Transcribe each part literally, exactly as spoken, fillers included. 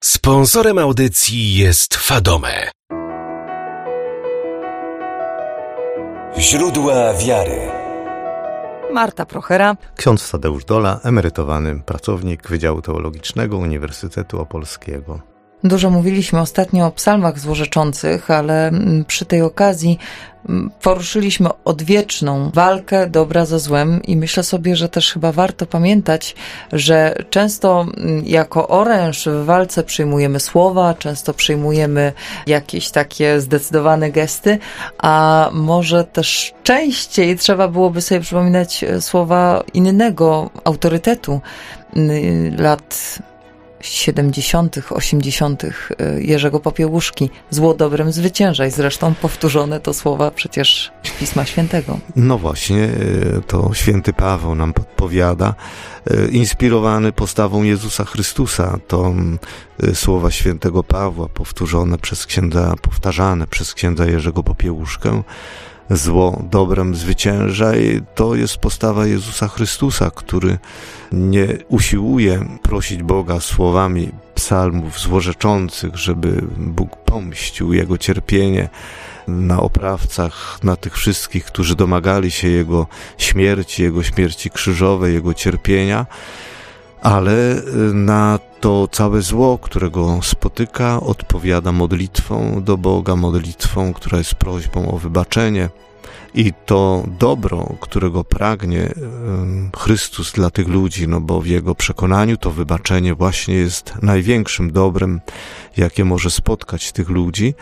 Sponsorem audycji jest Fadome. Źródła wiary. Marta Prochera. Ksiądz Tadeusz Dola, emerytowany pracownik Wydziału Teologicznego Uniwersytetu Opolskiego. Dużo mówiliśmy ostatnio o psalmach złorzeczących, ale przy tej okazji poruszyliśmy odwieczną walkę dobra ze złem i myślę sobie, że też chyba warto pamiętać, że często jako oręż w walce przyjmujemy słowa, często przyjmujemy jakieś takie zdecydowane gesty, a może też częściej trzeba byłoby sobie przypominać słowa innego autorytetu lat siedemdziesiątych, osiemdziesiątych Jerzego Popiełuszki. Zło dobrem zwyciężaj. Zresztą powtórzone to słowa przecież Pisma Świętego. No właśnie, to święty Paweł nam podpowiada, inspirowany postawą Jezusa Chrystusa. To słowa świętego Pawła powtórzone przez księdza, powtarzane przez księdza Jerzego Popiełuszkę. Zło dobrem zwyciężaj, to jest postawa Jezusa Chrystusa, który nie usiłuje prosić Boga słowami psalmów złorzeczących, żeby Bóg pomścił Jego cierpienie na oprawcach, na tych wszystkich, którzy domagali się Jego śmierci, Jego śmierci krzyżowej, Jego cierpienia, ale na to całe zło, którego spotyka, odpowiada modlitwą do Boga, modlitwą, która jest prośbą o wybaczenie. I to dobro, którego pragnie Chrystus dla tych ludzi, no bo w Jego przekonaniu to wybaczenie właśnie jest największym dobrem, jakie może spotkać tych ludzi,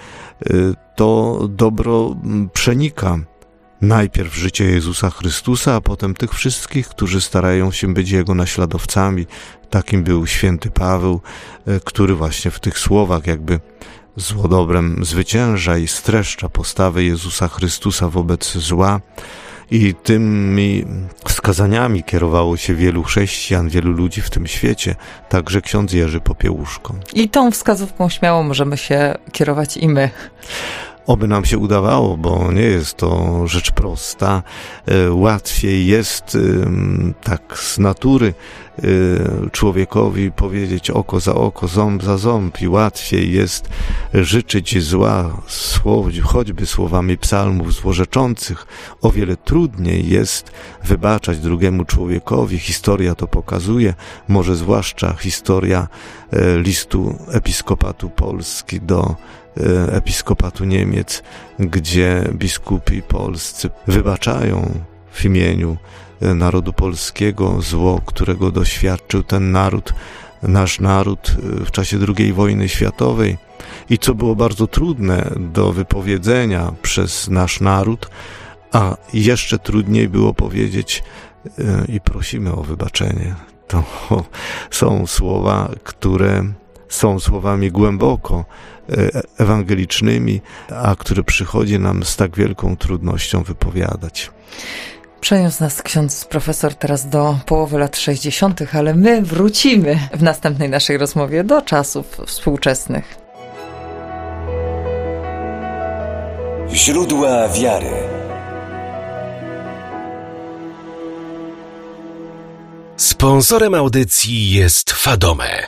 to dobro przenika najpierw życie Jezusa Chrystusa, a potem tych wszystkich, którzy starają się być Jego naśladowcami. Takim był święty Paweł, który właśnie w tych słowach jakby zło dobrem zwycięża i streszcza postawę Jezusa Chrystusa wobec zła. I tymi wskazaniami kierowało się wielu chrześcijan, wielu ludzi w tym świecie, także ksiądz Jerzy Popiełuszko. I tą wskazówką śmiało możemy się kierować i my. Oby nam się udawało, bo nie jest to rzecz prosta. Łatwiej jest tak z natury człowiekowi powiedzieć oko za oko, ząb za ząb i łatwiej jest życzyć zła, choćby słowami psalmów złorzeczących. O wiele trudniej jest wybaczać drugiemu człowiekowi. Historia to pokazuje, może zwłaszcza historia listu Episkopatu Polski do Episkopatu Niemiec, gdzie biskupi polscy wybaczają w imieniu narodu polskiego zło, którego doświadczył ten naród, nasz naród w czasie drugiej wojny światowej i co było bardzo trudne do wypowiedzenia przez nasz naród, a jeszcze trudniej było powiedzieć i prosimy o wybaczenie. To są słowa, które są słowami głęboko ewangelicznymi, a które przychodzi nam z tak wielką trudnością wypowiadać. Przeniósł nas ksiądz profesor teraz do połowy lat sześćdziesiątych, ale my wrócimy w następnej naszej rozmowie do czasów współczesnych. Źródła wiary. Sponsorem audycji jest Fadome.